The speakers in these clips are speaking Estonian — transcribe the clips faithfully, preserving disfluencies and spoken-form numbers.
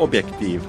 Objektiiv.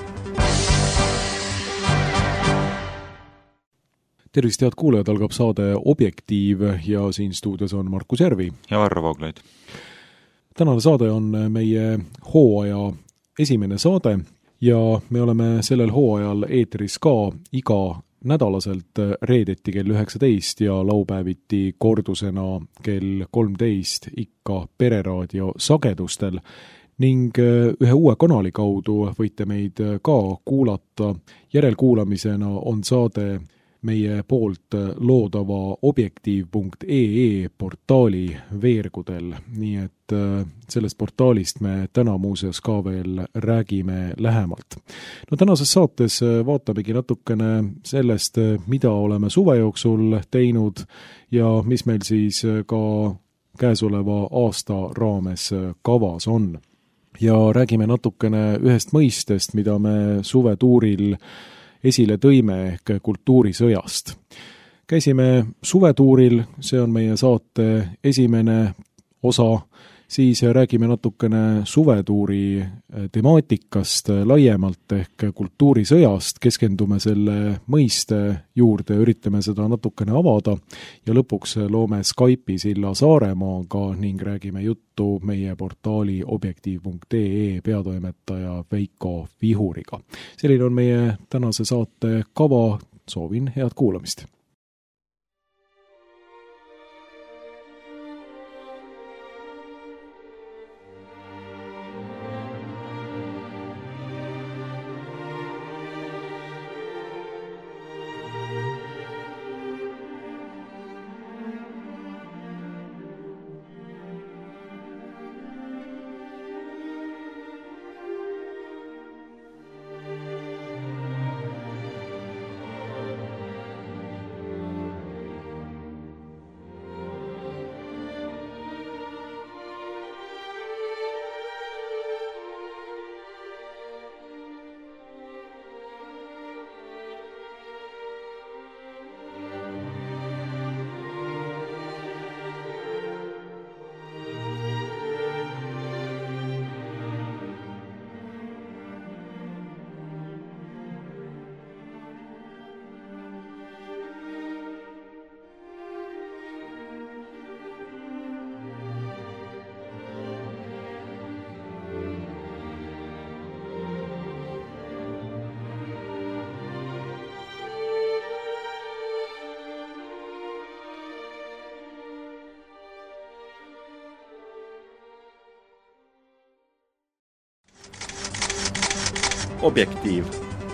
Tervist, head kuulajad, algab saade Objektiiv ja siin stuudios on Markus Järvi. Ja Varro Vooglaid. Tänane saade on meie hooaja esimene saade ja me oleme sellel hooajal eetris ka iga nädalaselt reedeti kell üheksateist ja laupäeviti kordusena kell kolmteist ikka Pereraadio sagedustel ning ühe uue kanali kaudu võite meid ka kuulata. Järelkuulamisena on saade meie poolt loodava objektiiv punkt ee portaali veergudel, nii et sellest portaalist me täna muuseas ka veel räägime lähemalt. No tänases saates vaatamegi natukene sellest, mida oleme suve jooksul teinud ja mis meil siis ka käesoleva aasta raames kavas on. Ja räägime natukene ühest mõistest, mida me suvetuuril esile tõime ehk kultuurisõjast. Käisime suvetuuril, see on meie saate esimene osa, siis räägime natukene suvetuuri temaatikast laiemalt ehk kultuurisõjast, keskendume selle mõiste juurde, üritame seda natukene avada ja lõpuks loome Skype'i silla Saaremaaga ning räägime juttu meie portaali objektiiv punkt ee peatoimetaja Veiko Vihuriga. Selline on meie tänase saate kava, soovin head kuulamist. Objektiiv.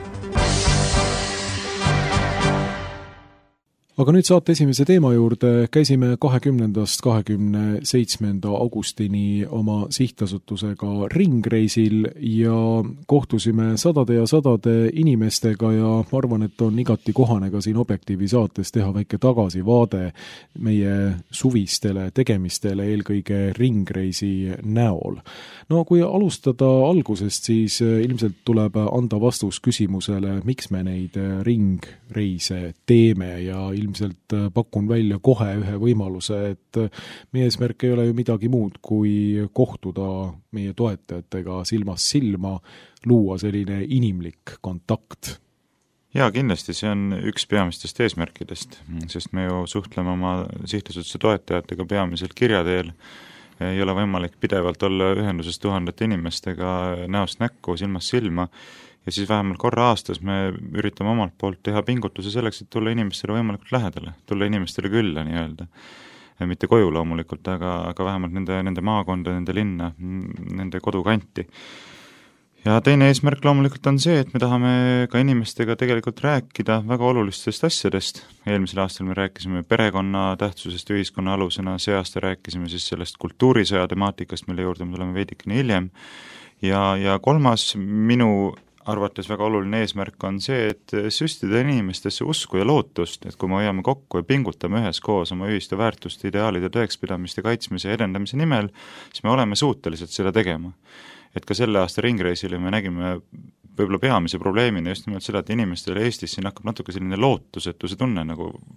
Aga nüüd saate esimese teema juurde. Käisime kahekümnendast kahekümne seitsmenda augustini oma sihtasutusega ringreisil ja kohtusime sadade ja sadade inimestega ja ma arvan, et on igati kohane ka siin Objektiivi saates teha väike tagasivaade meie suvistele tegemistele eelkõige ringreisi näol. No kui alustada algusest, siis ilmselt tuleb anda vastus küsimusele, miks me neid ringreise teeme ja ilmselt ilmselt pakun välja kohe ühe võimaluse, et meie eesmärk ei ole ju midagi muud, kui kohtuda meie toetajatega silmast silma, luua selline inimlik kontakt. Jaa, kindlasti see on üks peamistest eesmärkidest, sest me ju suhtleme oma sihtasutuse toetajatega peamiselt kirjateel. Ei ole võimalik pidevalt olla ühenduses tuhandete inimestega näost näkku, silmast silma. Ja siis vähemalt korra aastas me üritame omalt poolt teha pingutuse selleks, et tulla inimestele võimalikult lähedale, tulla inimestele külla nii-öelda. Mitte koju loomulikult, aga, aga vähemalt nende, nende maakonda, nende linna, nende kodukanti. Ja teine eesmärk loomulikult on see, et me tahame ka inimestega tegelikult rääkida väga olulistest asjadest. Eelmisel aastal me rääkisime perekonna tähtsusest ühiskonna alusena, see aasta rääkisime siis sellest kultuurisõja temaatikast, mille juurde me tuleme veidikene hiljem. Ja, ja kolmas minu arvates väga oluline eesmärk on see, et süstida inimestesse usku ja lootust, et kui me hoiame kokku ja pingutame üheskoos oma ühiste väärtuste, ideaalide, tõekspidamiste kaitsmise ja edendamise nimel, siis me oleme suutelised seda tegema. Et ka selle aasta ringreisile me nägime võib-olla peamise probleemina just nimelt seda, et inimestele Eestis siin hakkab natuke selline lootusetuse tunne nagu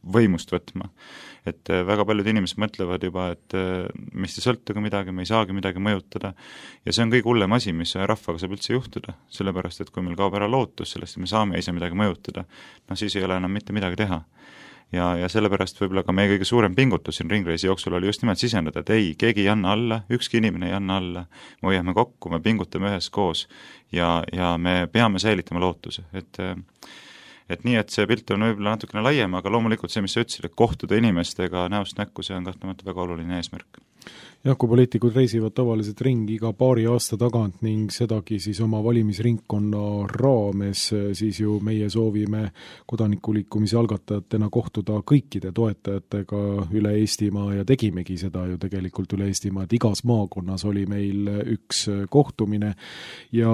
võimust võtma. Et väga paljud inimesed mõtlevad juba, et meist ei sõltugi midagi, me ei saagi midagi mõjutada ja see on kõige hullem asi, mis rahvaga saab üldse juhtuda, sellepärast et kui meil kaob ära lootus sellest, et me saame ise midagi mõjutada, no siis ei ole enam mitte midagi teha. Ja, ja sellepärast võib-olla ka meie kõige suurem pingutus siin ringreisi jooksul oli just nimelt sisendada, et ei, keegi ei anna alla, ükski inimene ei anna alla, me hoiame kokku, me pingutame üheskoos ja, ja me peame säilitama lootuse, et et nii, et see pilt on võib-olla natukene laiem, aga loomulikult see, mis sa ütlesid, et kohtuda inimestega näost näkku, see on kahtlemata väga oluline eesmärk. Jah, kui poliitikud reisivad tavaliselt ringi iga paari aasta tagant ning sedagi siis oma valimisringkonna raames, siis ju meie soovime kodanikuliikumise algatajatena kohtuda kõikide toetajatega üle Eestimaa ja tegimegi seda ju tegelikult üle Eestimaa, et igas maakonnas oli meil üks kohtumine ja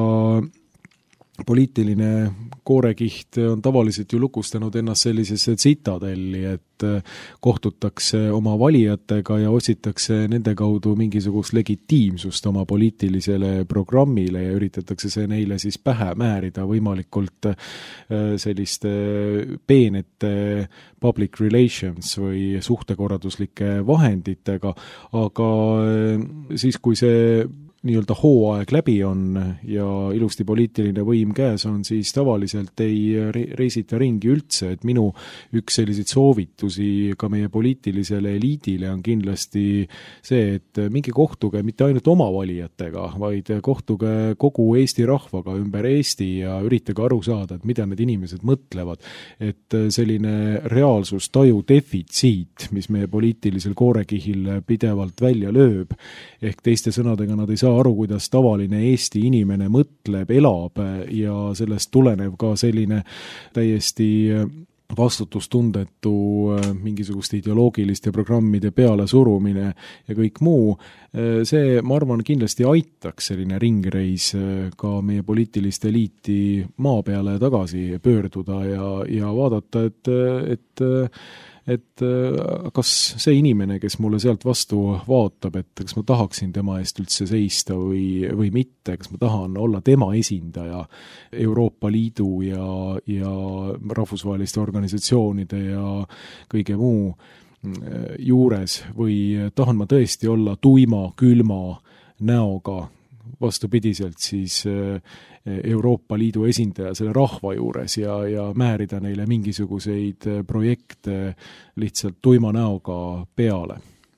poliitiline koorekiht on tavaliselt ju lukustanud ennast sellisesse tsitadelli, et kohtutakse oma valijatega ja otsitakse nende kaudu mingisugust legitiimsust oma poliitilisele programmile ja üritatakse see neile siis pähe määrida võimalikult selliste peenete public relations või suhtekorralduslike vahenditega, aga siis, kui see nii-öelda hooaeg läbi on ja ilusti poliitiline võim käes on, siis tavaliselt ei reisita ringi üldse, et minu üks selliseid soovitusi ka meie poliitilisele eliidile on kindlasti see, et mingi kohtuge mitte ainult oma valijatega, vaid kohtuge kogu Eesti rahvaga ümber Eesti ja üritage aru saada, et mida need inimesed mõtlevad, et selline reaalsustaju defitsiit, mis meie poliitilisel koorekihil pidevalt välja lööb, ehk teiste sõnadega nad ei saa aru, kuidas tavaline Eesti inimene mõtleb, elab ja sellest tulenev ka selline täiesti vastutustundetu mingisuguste ideoloogiliste programmide peale surumine ja kõik muu. See, ma arvan, kindlasti aitaks selline ringreis ka meie poliitilist eliiti maa peale tagasi pöörduda ja, ja vaadata, et, et et kas see inimene, kes mulle sealt vastu vaatab, et kas ma tahaksin tema eest üldse seista või, või mitte, kas ma tahan olla tema esindaja Euroopa Liidu ja, ja rahvusvaheliste organisatsioonide ja kõige muu juures või tahan ma tõesti olla tuima, külma näoga vastupidiselt siis Euroopa Liidu esindaja selle rahva juures ja, ja määrida neile mingisuguseid projekte lihtsalt tuima näoga peale.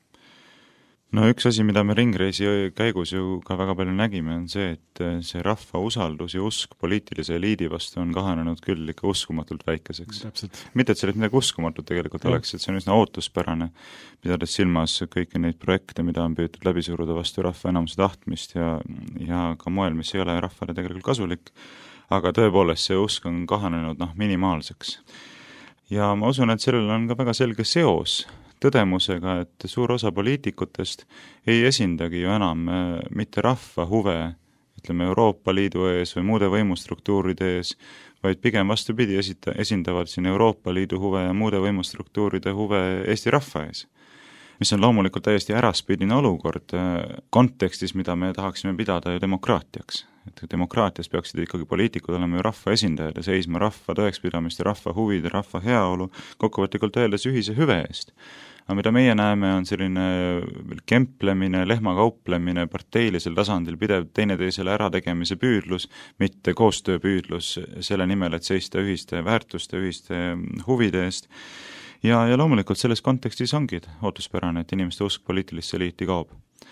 No üks asi, mida me ringreisi käigus ju ka väga palju nägime, on see, et see rahva usaldus ja usk poliitilise eliidi vastu on kahanenud küll ikka uskumatult väikeseks. Täpselt. Mitte, et see midagi uskumatult tegelikult ja. Oleks, et see on üsna ootuspärane, pidades silmas kõiki neid projekte, mida on püütud läbi suruda vastu rahva enamuse tahtmist ja, ja ka moel, mis ei ole rahvale tegelikult kasulik, aga tõepoolest see usk on kahanenud noh, minimaalseks. Ja ma usun, et sellel on ka väga selge seos tõdemusega, et suur osa poliitikutest ei esindagi ju enam mitte rahva huve, ütleme Euroopa Liidu ees või muude võimustruktuuride ees, vaid pigem vastupidi esita, esindavad siin Euroopa Liidu huve ja muude võimustruktuuride huve Eesti rahva ees. Mis on loomulikult täiesti äraspidine olukord kontekstis, mida me tahaksime pidada ju demokraatiaks. Et demokraatias peaksid ikkagi poliitikud olema ju rahva esindajad ja seisma rahva tõekspidamist ja rahva huvide, rahva heaolu, kokkuvõtlikult öeldes ühise hüve eest. Aga mida meie näeme, on selline kemplemine, lehmakauplemine, parteilisel tasandil pidev teineteisele ärategemise püüdlus, mitte koostööpüüdlus selle nimel, et seista ühiste väärtuste, ühiste huvide eest. Ja, ja loomulikult selles kontekstis ongi ootuspärane, et inimeste usk poliitilisse eliiti kaob.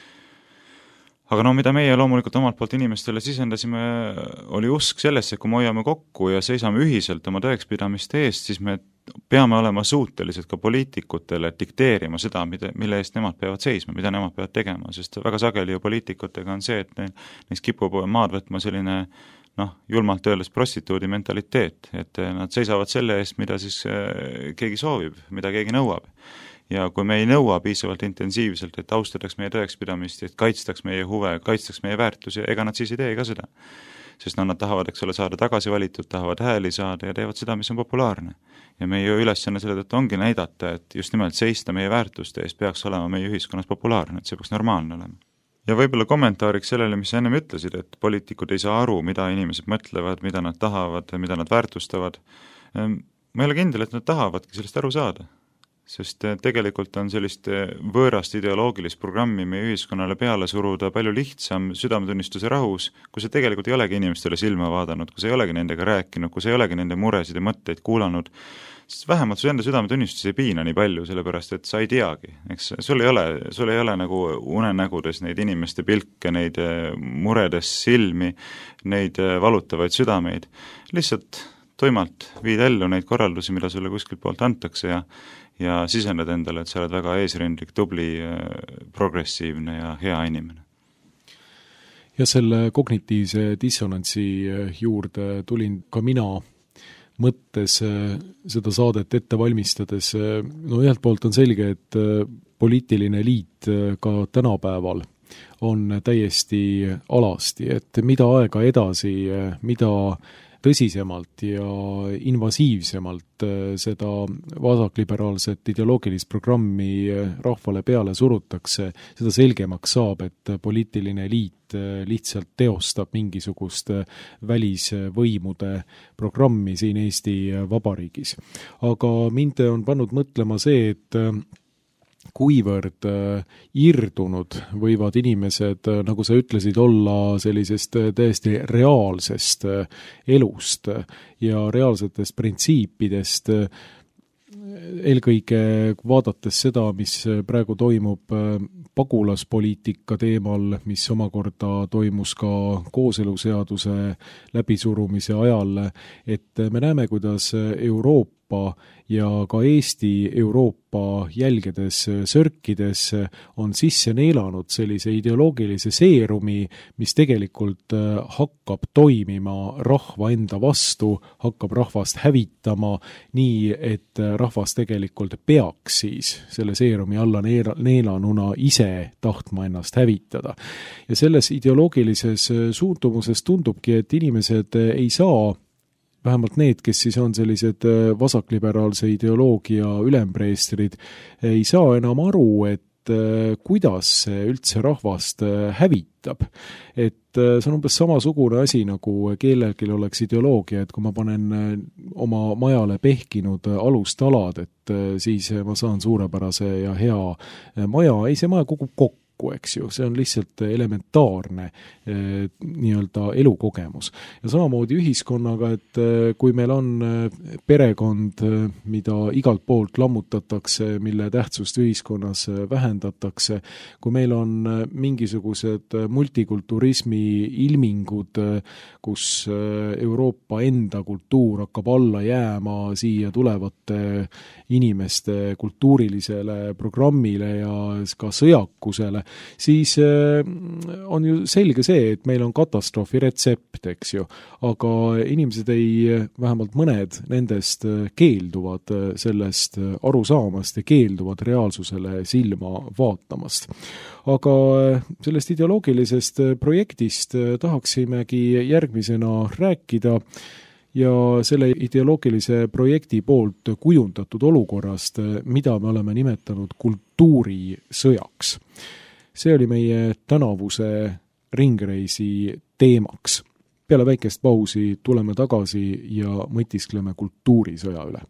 Aga no mida meie loomulikult omalt poolt inimestele sisendasime, oli usk sellesse, kui me hoiame kokku ja seisame ühiselt oma tõekspidamiste eest, siis me peame olema suutelised ka poliitikutele dikteerima seda, mida, mille eest nemad peavad seisma, mida nemad peavad tegema, sest väga sageli ju poliitikutega on see, et neil, neist kipub maad võtma selline noh, julmalt öeldes prostituudi mentaliteet, et nad seisavad selle eest, mida siis keegi soovib, mida keegi nõuab. Ja kui me ei nõua piisavalt intensiivselt, et austataks meie tõekspidamist, et kaitstaks meie huve, kaitstaks meie väärtusi, ega nad siis ei tee ka seda. Sest no, nad tahavad, eks ole, saada tagasi valitud, tahavad hääli saada ja teevad seda, mis on populaarne. Ja meie ülesanne selle tõttu ongi näidata, et just nimelt seista meie väärtuste eest peaks olema meie ühiskonnas populaarne, et see peaks normaalne olema. Ja võib-olla kommentaariks sellele, mis ennem ütlesid, et poliitikud ei saa aru, mida inimesed mõtlevad, mida nad tahavad, mida nad väärtustavad. Ma ei ole kindel, et nad tahavadki sellest aru saada. sest tegelikult on sellist võõrast ideoloogilist programmi meie ühiskonnale peale suruda palju lihtsam südametunnistuse rahus, kui sa tegelikult ei olegi inimestele silma vaadanud, kui sa ei olegi nendega rääkinud, kui sa ei olegi nende muresid ja mõtteid kuulanud, siis vähemalt su enda südametunnistus ei piina nii palju, sellepärast et sa ei teagi, eks sul ei ole, sul ei ole nagu unenägudes neid inimeste pilke, neid muredes silmi, neid valutavaid südameid, lihtsalt toimalt viid ellu neid korraldusi, mida sulle kuskilt poolt antakse ja ja sisendad endale, et sa oled väga eesrindlik, tubli, progressiivne ja hea inimene. Ja selle kognitiivse dissonantsi juurde tulin ka mina mõttes seda saadet ette valmistades. No ühelt poolt on selge, et poliitiline liit ka tänapäeval on täiesti alasti, et mida aega edasi, mida tõsisemalt ja invasiivsemalt seda vasakliberaalset ideoloogilist programmi rahvale peale surutakse, seda selgemaks saab, et poliitiline liit lihtsalt teostab mingisugust välisvõimude programmi siin Eesti Vabariigis. Aga mind on pannud mõtlema see, et kuivõrd irdunud võivad inimesed, nagu sa ütlesid, olla sellisest täiesti reaalsest elust ja reaalsetest printsiipidest, eelkõige vaadates seda, mis praegu toimub pagulaspoliitika teemal, mis omakorda toimus ka kooseluseaduse läbisurumise ajal, et me näeme, kuidas Euroopa ja ka Eesti Euroopa jälgedes sörkides on sisse neelanud sellise ideoloogilise seerumi, mis tegelikult hakkab toimima rahva enda vastu, hakkab rahvast hävitama nii, et rahvas tegelikult peaks siis selle seerumi alla neelanuna ise tahtma ennast hävitada. Ja selles ideoloogilises suundumuses tundubki, et inimesed ei saa, vähemalt need, kes siis on sellised vasakliberaalse ideoloogia ülempreestrid, ei saa enam aru, et kuidas see üldse rahvast hävitab. Et see on umbes samasugune asi, nagu kellelgi oleks ideoloogia, et kui ma panen oma majale pehkinud alustalad, et siis ma saan suurepärase ja hea maja, ei see maja kukub kokku, eks ju, see on lihtsalt elementaarne nii-öelda elukogemus. Ja samamoodi ühiskonnaga, et kui meil on perekond, mida igalt poolt lammutatakse, mille tähtsust ühiskonnas vähendatakse, kui meil on mingisugused multikulturismi ilmingud, kus Euroopa enda kultuur hakkab alla jääma siia tulevate inimeste kultuurilisele programmile ja ka sõjakusele, siis on ju selge see, et meil on katastroofi retsept, eks ju, aga inimesed ei, vähemalt mõned nendest keelduvad sellest aru saamast ja keelduvad reaalsusele silma vaatamast. Aga sellest ideoloogilisest projektist tahaksimegi järgmisena rääkida ja selle ideoloogilise projekti poolt kujundatud olukorrast, mida me oleme nimetanud kultuurisõjaks. See oli meie tänavuse ringreisi teemaks. Peale väikest pausi tuleme tagasi ja mõtiskleme kultuurisõja üle.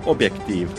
Objektiiv.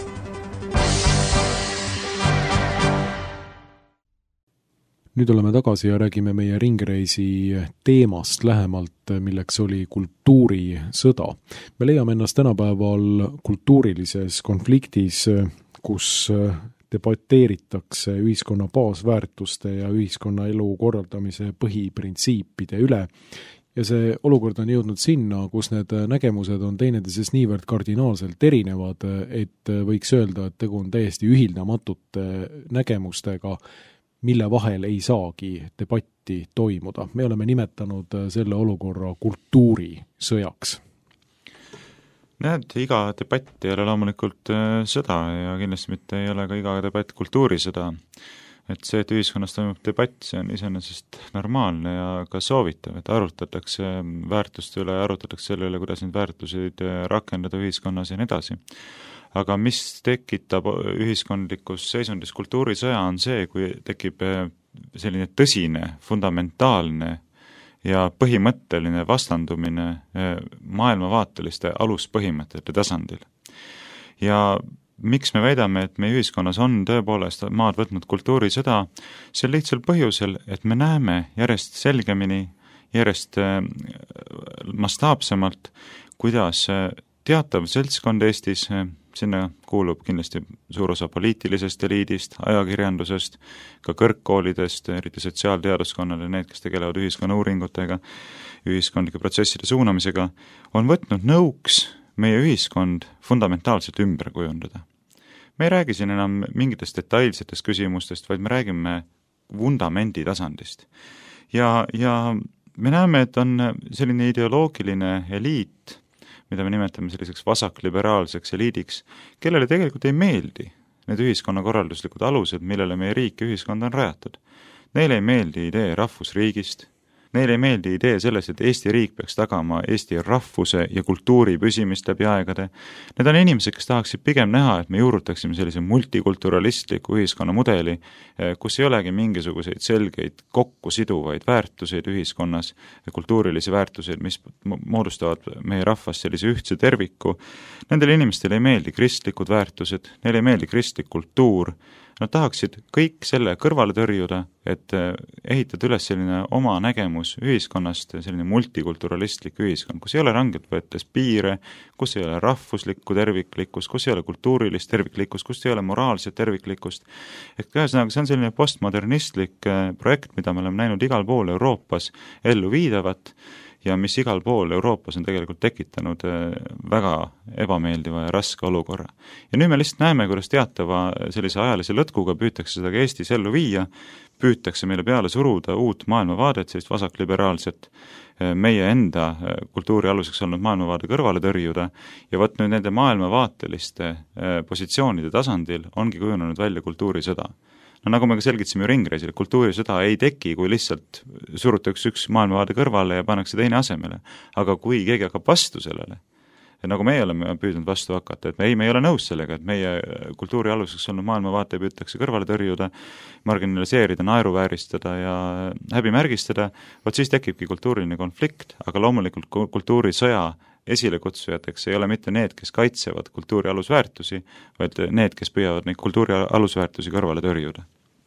Nüüd oleme tagasi ja räägime meie ringreisi teemast lähemalt, milleks oli kultuurisõda. Me leiame ennast tänapäeval kultuurilises konfliktis, kus debateeritakse ühiskonna baasväärtuste ja ühiskonna elu korraldamise põhiprintsiipide üle. Ja see olukord on jõudnud sinna, kus need nägemused on teineteisest niivõrd kardinaalselt erinevad, et võiks öelda, et tegu on täiesti ühildamatute nägemustega, mille vahel ei saagi debatti toimuda. Me oleme nimetanud selle olukorra kultuurisõjaks. Näed, iga debatt ei ole loomulikult sõda ja kindlasti mitte ei ole ka iga debatt kultuurisõda. Et see, et ühiskonnas toimub debatt, see on iseenesest normaalne ja ka soovitav, et arutatakse väärtuste üle, arutatakse selle üle, kuidas neid väärtuseid rakendada ühiskonnas ja nii edasi. Aga mis tekitab ühiskondlikus seisundis kultuurisõja on see, kui tekib selline tõsine, fundamentaalne ja põhimõtteline vastandumine maailmavaateliste aluspõhimõtete tasandil. Ja miks me väidame, et meie ühiskonnas on tõepoolest maad võtnud kultuurisõda, see lihtsal põhjusel, et me näeme järjest selgemini, järjest mastaapsemalt, kuidas teatav seltskond Eestis, sinna kuulub kindlasti suur osa poliitilisest eliidist, ajakirjandusest, ka kõrgkoolidest, eriti sotsiaalteaduskonnale, need, kes tegelevad ühiskonna uuringutega, ühiskondlike protsesside suunamisega, on võtnud nõuks meie ühiskond fundamentaalselt ümber kujundada. Me ei räägi siin enam mingitest detailsetest küsimustest, vaid me räägime vundamendi tasandist. Ja, ja me näeme, et on selline ideoloogiline eliit, mida me nimetame selliseks vasakliberaalseks eliidiks, kellele tegelikult ei meeldi need ühiskonnakorralduslikud alused, millele meie riik ja ühiskond on rajatud. Neile ei meeldi idee rahvusriigist, neile ei meeldi idee sellest, et Eesti riik peaks tagama Eesti rahvuse ja kultuuri püsimist läbi aegade. Need on inimesed, kes tahaksid pigem näha, et me juurutaksime sellise multikulturalistliku ühiskonna mudeli, kus ei olegi mingisuguseid selgeid kokku siduvaid väärtuseid ühiskonnas, kultuurilisi väärtuseid, mis moodustavad meie rahvast sellise ühtse terviku. Nendele inimestele ei meeldi kristlikud väärtused, neile ei meeldi kristlik kultuur. Nad tahaksid kõik selle kõrvale tõrjuda, et ehitada üles selline oma nägemus ühiskonnast, selline multikulturalistlik ühiskond, kus ei ole rangelt võetes piire, kus ei ole rahvuslikku terviklikkust, kus ei ole kultuurilist terviklikkust, kus ei ole moraalset terviklikkust. Et käesõnaga, see on selline postmodernistlik projekt, mida me oleme näinud igal pool Euroopas ellu viidavat ja mis igal pool Euroopas on tegelikult tekitanud väga ebameeldiva ja raske olukorra. Ja nüüd me lihtsalt näeme, kuidas teatava sellise ajalise lõtkuga püütakse seda ka Eestis ellu viia, püütakse meile peale suruda uut maailmavaadet, sellist vasakliberaalset, meie enda kultuuri aluseks olnud maailmavaade kõrvale tõrjuda ja võt nüüd nende maailmavaateliste positsioonide tasandil ongi kujunenud välja kultuurisõda. No nagu me ka selgitsime ringreisil, kultuurisõda ei teki, kui lihtsalt surutakse üks maailmavaade kõrvale ja pannakse teine asemele. Aga kui keegi hakkab vastu sellele, nagu meie oleme püüdnud vastu hakata, et me ei, me ei ole nõus sellega, et meie kultuuri aluseks olnud maailmavaate püütakse kõrvale tõrjuda, marginaliseerida, naeruvääristada ja häbimärgistada, vot siis tekibki kultuuriline konflikt, aga loomulikult kultuurisõja esilekutsujateks ei ole mitte need, kes kaitsevad kultuuri alusväärtusi, vaid need, kes püüavad neid kultuuri alusväärtusi kõrvale tõrjuda.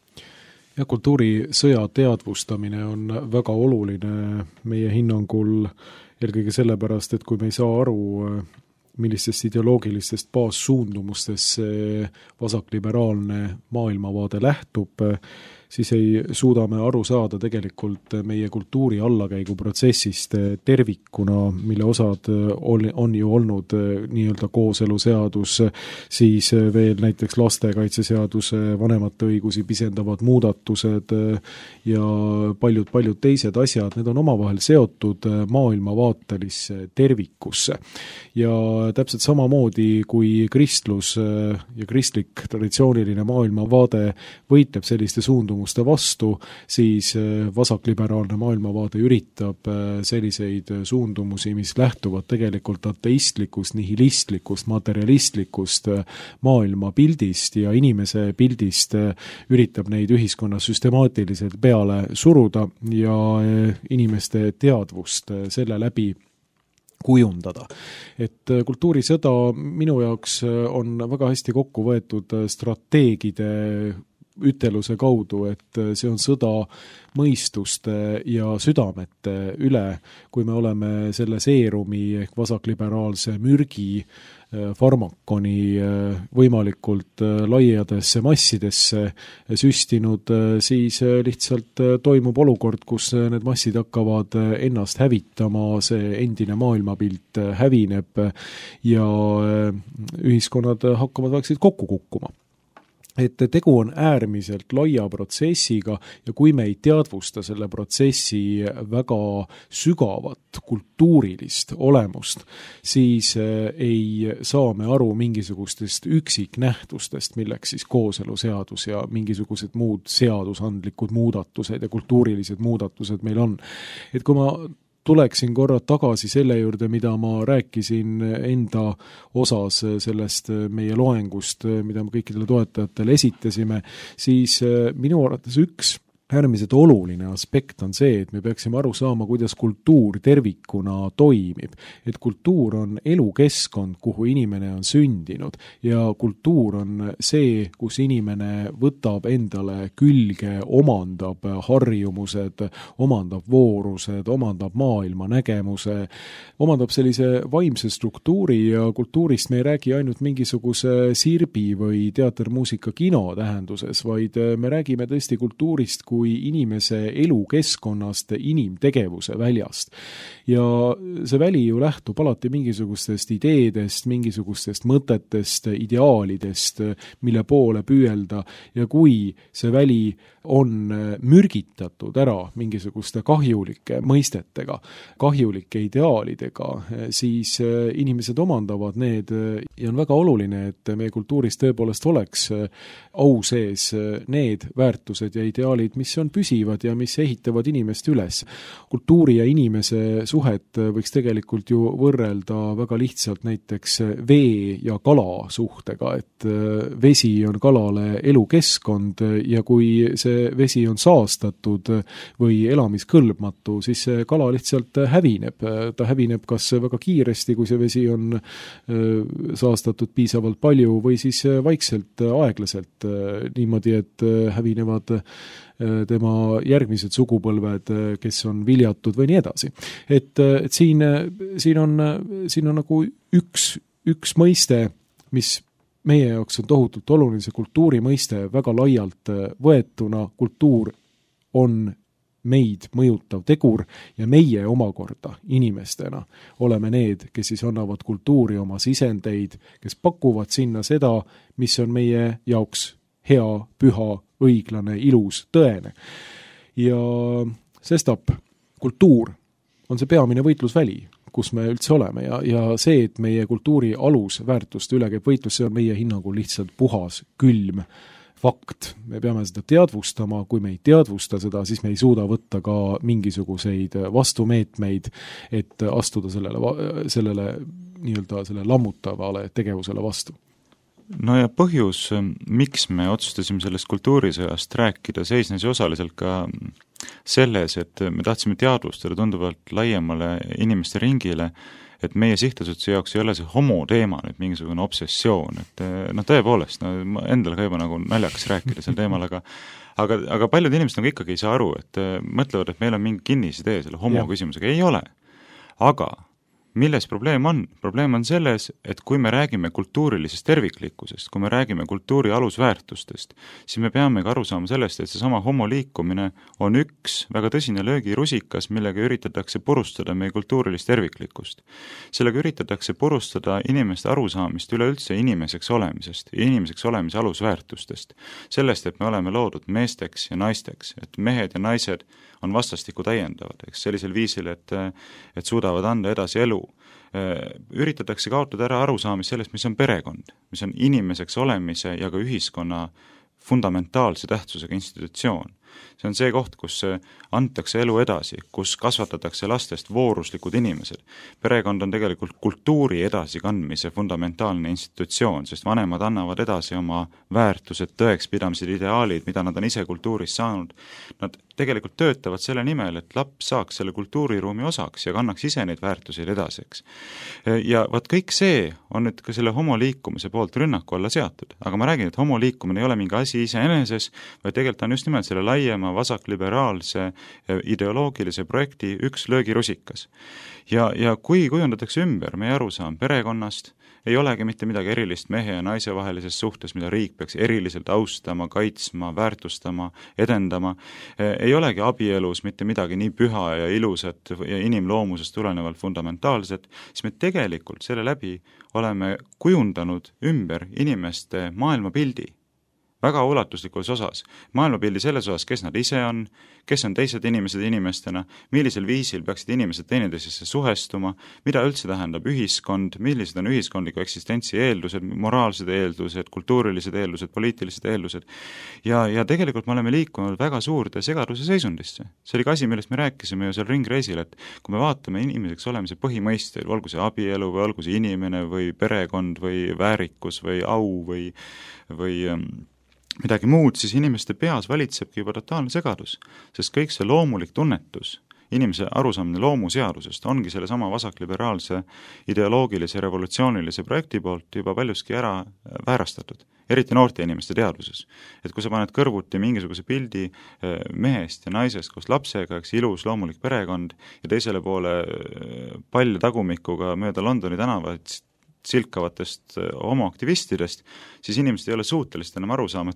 Ja kultuurisõja teadvustamine on väga oluline meie hinnangul eelkõige sellepärast, et kui me ei saa aru, millistest ideoloogilistest baassuundumustest see vasakliberaalne maailmavaade lähtub, siis ei suuda me aru saada tegelikult meie kultuuri allakäigu protsessist tervikuna, mille osad on ju olnud nii-öelda kooseluseadus, siis veel näiteks lastekaitseseaduse vanemate õigusi pisendavad muudatused ja paljud-paljud teised asjad, need on omavahel seotud maailmavaatelisse tervikusse. Ja täpselt samamoodi, kui kristlus ja kristlik traditsiooniline maailmavaade võitleb selliste suundumuste vastu, siis vasakliberaalne maailmavaade üritab selliseid suundumusi, mis lähtuvad tegelikult ateistlikust, nihilistlikust, materialistlikust maailmapildist ja inimese pildist, üritab neid ühiskonnas süstemaatiliselt peale suruda ja inimeste teadvust selle läbi kujundada. Et kultuurisõda minu jaoks on väga hästi kokku võetud strateegide üteluse kaudu, et see on sõda mõistuste ja südamete üle, kui me oleme selle seerumi ehk vasakliberaalse mürgi farmakoni võimalikult laiadesse massidesse süstinud, siis lihtsalt toimub olukord, kus need massid hakkavad ennast hävitama, see endine maailmapilt hävineb ja ühiskonnad hakkavad vaikselt kokku kukkuma. Et tegu on äärmiselt laia protsessiga ja kui me ei teadvusta selle protsessi väga sügavat kultuurilist olemust, siis ei saa me aru mingisugustest üksiknähtustest, milleks siis kooseluseadus ja mingisugused muud seadusandlikud muudatused ja kultuurilised muudatused meil on. Et kui ma tuleksin korra tagasi selle juurde, mida ma rääkisin enda osas sellest meie loengust, mida me kõikidele toetajatele esitasime, siis minu arvates üks äärmiselt oluline aspekt on see, et me peaksime aru saama, kuidas kultuur tervikuna toimib. Et kultuur on elukeskkond, kuhu inimene on sündinud ja kultuur on see, kus inimene võtab endale külge, omandab harjumused, omandab voorused, omandab maailma nägemuse, omandab sellise vaimse struktuuri ja kultuurist me ei räägi ainult mingisuguse sirbi või teatermuusika kino tähenduses, vaid me räägime tõesti kultuurist kui inimese elukeskkonnast, inimtegevuse väljast. Ja see väli ju lähtub alati mingisugustest ideedest, mingisugustest mõtetest, ideaalidest, mille poole püüelda ja kui see väli on mürgitatud ära mingisuguste kahjulike mõistetega, kahjulike ideaalidega, siis inimesed omandavad need ja on väga oluline, et meie kultuuris tõepoolest oleks au sees need väärtused ja ideaalid, mis on püsivad ja mis ehitavad inimest üles. Kultuuri ja inimese suhet võiks tegelikult ju võrrelda väga lihtsalt näiteks vee ja kala suhtega, et vesi on kalale elukeskkond ja kui see vesi on saastatud või elamiskõlbmatu, siis see kala lihtsalt hävineb. Ta hävineb kas väga kiiresti, kui see vesi on saastatud piisavalt palju või siis vaikselt, aeglaselt, niimoodi, et hävinevad tema järgmised sugupõlved, kes on viljatud või nii edasi. Et, et siin, siin, on, siin on nagu üks, üks mõiste, mis meie jaoks on tohutult oluline, see kultuuri mõiste väga laialt võetuna. Kultuur on meid mõjutav tegur ja meie omakorda inimestena oleme need, kes siis annavad kultuuri oma sisendeid, kes pakuvad sinna seda, mis on meie jaoks hea, püha, õiglane, ilus, tõene. Ja sestap kultuur on see peamine võitlusväli, kus me üldse oleme ja, ja see, et meie kultuuri alusväärtuste üle käib võitlus, see on meie hinnangul lihtsalt puhas, külm fakt. Me peame seda teadvustama, kui me ei teadvusta seda, siis me ei suuda võtta ka mingisuguseid vastumeetmeid, et astuda sellele, sellele, nii-öelda selle lammutavale tegevusele vastu. No ja põhjus, miks me otsustasime sellest kultuurisõjast rääkida, seisnes ju osaliselt ka selles, et me tahtsime teadvustada tunduvalt laiemale inimeste ringile, et meie sihtasutuse jaoks ei ole see homo teema nüüd mingisugune obsessioon, et noh, tõepoolest, no, ma endal ka juba nagu naljakas rääkida sel teemal, aga aga, aga paljud inimesed nagu ikkagi ei saa aru, et mõtlevad, et meil on mingi kinnisidee selle homo ja. Küsimusega, ei ole. Aga milles probleem on? Probleem on selles, et kui me räägime kultuurilisest terviklikkusest, kui me räägime kultuuri alusväärtustest, siis me peame ka aru saama sellest, et see sama homo liikumine on üks väga tõsine löögirusikas, millega üritatakse purustada meie kultuurilist terviklikkust. Sellega üritatakse purustada inimeste arusaamist üleüldse inimeseks olemisest ja inimeseks olemise alusväärtustest. Sellest, et me oleme loodud meesteks ja naisteks, et mehed ja naised on vastastikku täiendavad, eks sellisel viisil, et, et suudavad anda edasi elu. Üritatakse kaotada ära arusaamist sellest, mis on perekond, mis on inimeseks olemise ja ka ühiskonna fundamentaalse tähtsusega institutsioon. see on see koht, kus antakse elu edasi, kus kasvatatakse lastest vooruslikud inimesed. Perekond on tegelikult kultuuri edasikandmise fundamentaalne institutsioon, sest vanemad annavad edasi oma väärtused, tõekspidamised, ideaalid, mida nad on ise kultuuris saanud. Nad tegelikult töötavad selle nimel, et laps saaks selle kultuuriruumi osaks ja kannaks ise neid väärtuseid edaseks. Ja vaat kõik see on nüüd ka selle homoliikumise poolt rünnaku alla seatud, aga ma räägin, et homoliikumine ei ole mingi asi iseeneses, vaid tegelikult on just nimelt selle laiema vasakliberaalse ideoloogilise projekti üks löögirusikas. Ja, ja kui kujundatakse ümber meie arusaam perekonnast, ei olegi mitte midagi erilist mehe ja naise vahelises suhtes, mida riik peaks eriliselt austama, kaitsma, väärtustama, edendama. Ei olegi abielus mitte midagi nii püha ja ilusat ja inimloomusest tulenevalt fundamentaalset, siis me tegelikult selle läbi oleme kujundanud ümber inimeste maailmapildi väga ulatuslikus osas. Maailmapildi selles osas, kes nad ise on, kes on teised inimesed inimestena, millisel viisil peaksid inimesed teineteisesse suhestuma, mida üldse tähendab ühiskond, millised on ühiskondliku eksistentsi eeldused, moraalsed eeldused, kultuurilised eeldused, poliitilised eeldused. Ja, ja tegelikult me oleme liikunud väga suurde segaduse seisundisse. See oli ka asi, millest me rääkisime ju seal ringreisil, et kui me vaatame inimeseks olemise põhimõisteid, olgu see abielu või olgu see inimene või perekond või väärikus või au või, või midagi muud, siis inimeste peas valitsebki juba totaalne segadus, sest kõik see loomulik tunnetus, inimese arusaamine loomuseadusest ongi selle sama vasakliberaalse ideoloogilise revolutsioonilise projekti poolt juba paljuski ära väärastatud, eriti noorte inimeste teadvuses. Et kui sa paned kõrvuti mingisuguse pildi mehest ja naisest koos lapsega, eks ilus loomulik perekond ja teisele poole pall tagumikuga mööda Londoni tänavaid silkavatest homoaktivistidest, siis inimesed ei ole suutelised enam aru saama,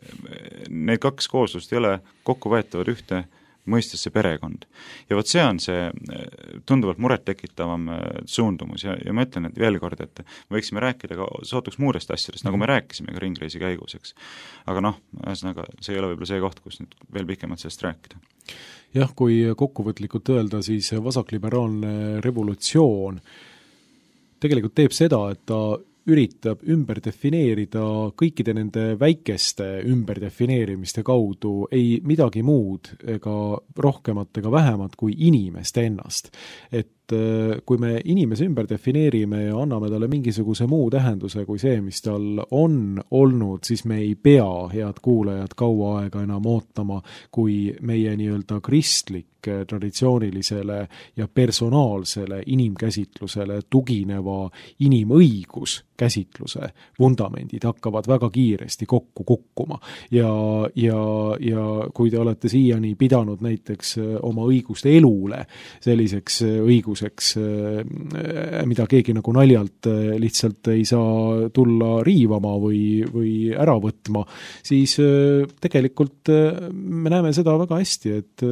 et need kaks kooslust ei ole kokku võetavad ühte mõistesse perekond. Ja vot see on see tunduvalt murettekitavam suundumus ja, ja ma ütlen et veel kord, et võiksime rääkida ka sootuks muudest asjadest, nagu me rääkisime ka ringreisi käigus, eks. Aga noh, ühesõnaga, see ei ole võib-olla see koht, kus nüüd veel pikemalt sellest rääkida. Jah, kui kokkuvõtlikult öelda, siis vasakliberaalne revolutsioon tegelikult teeb seda, et ta üritab ümber defineerida kõikide nende väikeste ümberdefineerimiste kaudu ei midagi muud ega rohkemat ega vähemat kui inimest ennast. Et kui me inimese ümber defineerime ja anname talle mingisuguse muu tähenduse kui see, mis tal on olnud, siis me ei pea, head kuulajad, kaua aega enam ootama, kui meie nii-öelda kristlik traditsioonilisele ja personaalsele inimkäsitlusele tugineva inimõigus käsitluse vundamendid hakkavad väga kiiresti kokku kukkuma. Ja, ja, ja kui te olete siiani pidanud näiteks oma õigust elule selliseks õiguseks, mida keegi nagu naljalt lihtsalt ei saa tulla riivama või, või ära võtma, siis tegelikult me näeme seda väga hästi, et